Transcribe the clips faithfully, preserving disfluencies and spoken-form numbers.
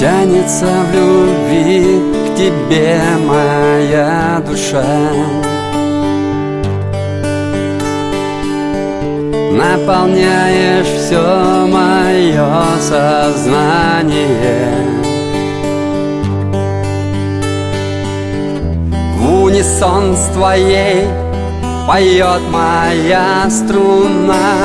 Тянется в любви к тебе моя душа, наполняешь все мое сознание. В унисон с твоей поет моя струна.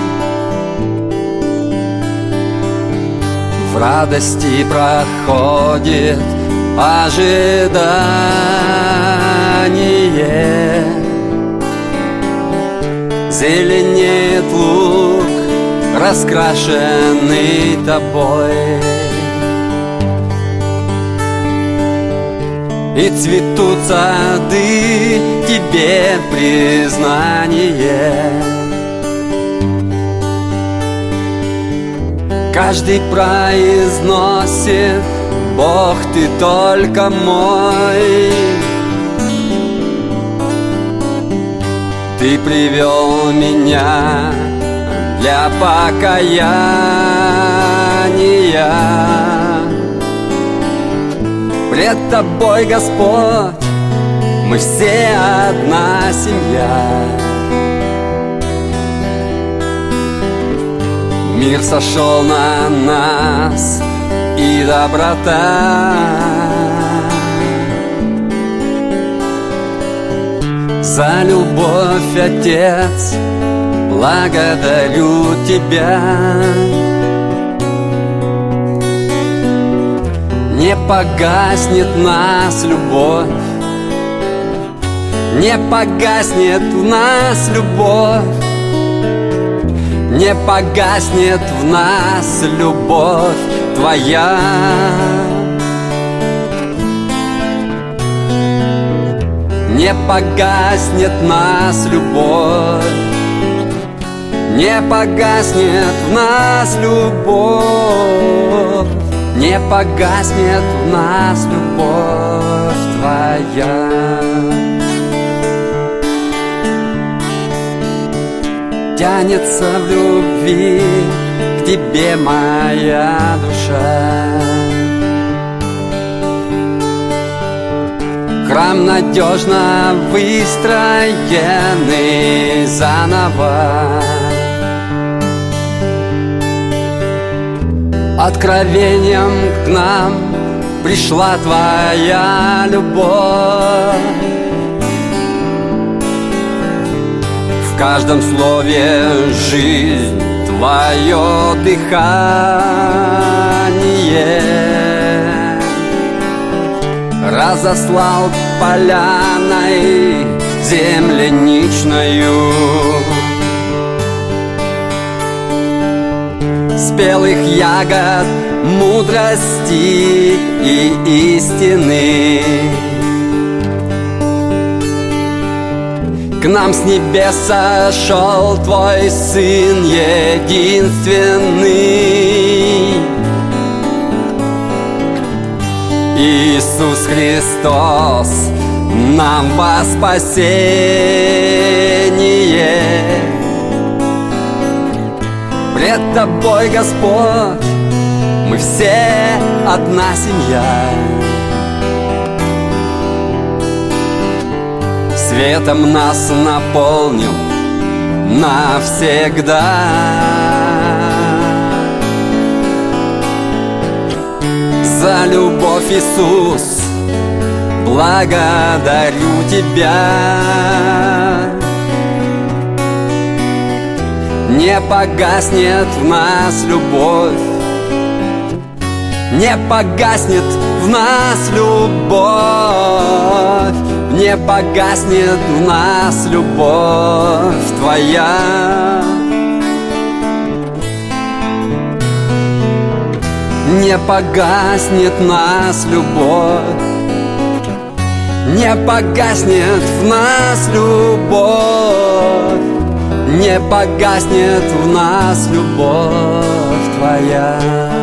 В радости проходит ожидание. Зеленеет луг, раскрашенный тобой, и цветут сады тебе в признание. Каждый произносит: Бог, ты только мой. Ты привел меня для покаяния. Пред тобой, Господь, мы все одна семья. Мир сошел на нас, и доброта. За любовь, Отец, благодарю тебя. Не погаснет в нас любовь, не погаснет в нас любовь, не погаснет в нас любовь твоя. Не погаснет в нас любовь, не погаснет в нас любовь, не погаснет в нас любовь твоя. Тянется в любви к тебе моя душа. Храм надежно выстроенный заново, откровением к нам пришла твоя любовь. В каждом слове жизнь, твое дыхание. Разослал поляной земляничною спелых ягод мудрости и истины. К нам с небес сошел твой Сын единственный, Иисус Христос, нам во спасение. Пред тобой, Господь, мы все одна семья. Светом нас наполнил навсегда. За любовь, Иисус, благодарю тебя. Не погаснет в нас любовь, не погаснет в нас любовь, не погаснет в нас любовь твоя. Не погаснет в нас любовь, не погаснет в нас любовь, не погаснет в нас любовь твоя.